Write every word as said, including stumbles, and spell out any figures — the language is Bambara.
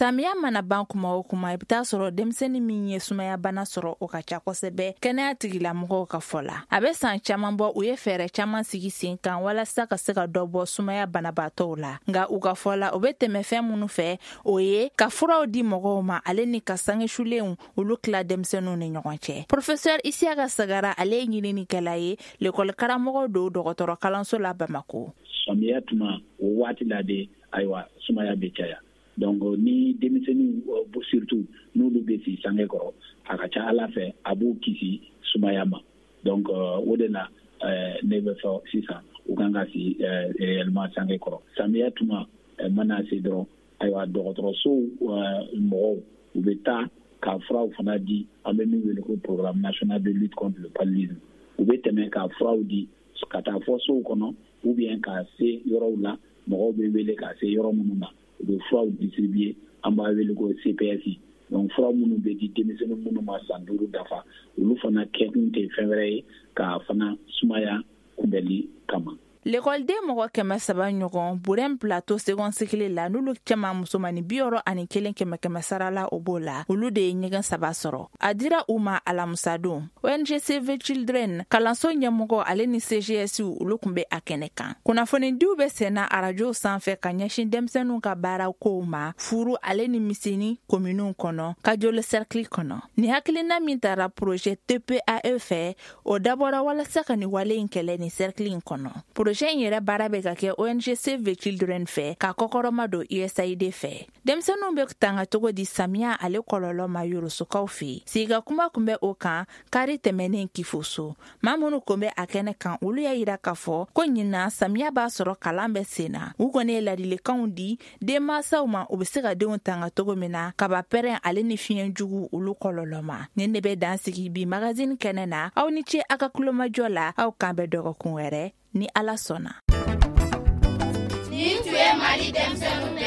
Samiya mana ban kuma o kuma i bɛ taa sɔrɔ denmisɛnnin min ye sumaya bana sɔrɔ o ka ca kosɛbɛ kɛnɛya tigilamɔgɔw ka fɔ la. A bɛ san caman bɔ u ye fɛɛrɛ caman sigi sen kan walasa ka se ka dɔ bɔ sumaya banabaatɔw la. Nka u ka fɔ la o bɛ tɛmɛ fɛn minnu fɛ o ye ka furaw di mɔgɔw ma ale ni ka sangesulenw olu tila denmisɛnninw ni ɲɔgɔn cɛ. Professeur Isiaka Sagara ale ye ɲininikɛla ye l'école karamɔgɔ do dɔgɔtɔrɔ kalanso la Bamako. Samiya tuma o waati la de ayiwa sumaya bɛ caya. Donc ni denmisɛnninw surtout n'olu bɛ si sange kɔrɔ a ka ca Ala fɛ a b'u kisi sumaya ma. Donc o de la ne bɛ fɔ sisan u kan ka si réellement sange kɔrɔ. Samiya tuma mana se dɔrɔn ayiwa dɔgɔtɔrɔso mɔgɔw u bɛ taa ka furaw fana di an bɛ min wele ko programme national de lutte contre le paludisme. U bɛ tɛmɛ ka furaw di ka taa fɔ sow kɔnɔ ou bien ka se yɔrɔw la mɔgɔw bɛ wele ka se yɔrɔ minnu na u bɛ furaw distribuer an b'a wele ko C P S. Donc fura minnu bɛ di denmisɛnnin minnu ma san duuru dafa olu fana kɛkun tɛ fɛn wɛrɛ ye ka fana sumaya kunbɛli kama. L'école den mɔgɔ kɛmɛ saba ɲɔgɔn Burem Plateau seconde cycle la n'olu cɛman musomani bi wɔɔrɔ ani kelen kɛmɛ kɛmɛ sara la o b'o la olu de ye ɲɛgɛn saba sɔrɔ. A dira u ma alamusa don. O N G Save Children kalanso ɲɛmɔgɔ ale ni C G S olu kun bɛ a kɛnɛ kan. Kunnafonidiw bɛ senna arajo sanfɛ ka ɲɛsin denmisɛnninw ka baaraw kow ma furu ale ni misini kominiw kɔnɔ ka joli cercle kɔnɔ. Ni hakilina min tara projet T P A E fɛ o dabɔra walasa ka ni wale in kɛlɛ ni cercle in kɔnɔ. Projet in yɛrɛ baara bɛ ka kɛ O N G Save Children fɛ ka kɔkɔrɔma don U S A I D fɛ. Denmisɛnninw bɛ tanga cogo di samiya ale kɔlɔlɔ ma yorosokaw fɛ. Siga kuma kun bɛ o kan kari tɛmɛnen Kifoso. Maa minnu kun bɛ a kɛnɛ kan olu y'a yira k'a fɔ ko ɲinan samiya b'a sɔrɔ kalan bɛ sen na. U kɔni ye ladilikanw di denmansaw ma u bɛ se ka denw tanga cogo min na kaba pɛrɛn ale ni fiɲɛ jugu olu kɔlɔlɔ ma. Ni ne bɛ dan sigi bi magazine kɛnɛ na aw ni ce a ka kulomajɔ la aw kan bɛ dɔgɔkun wɛrɛ ni Ala sɔnna. Ni tu ye Mali denmisɛnninw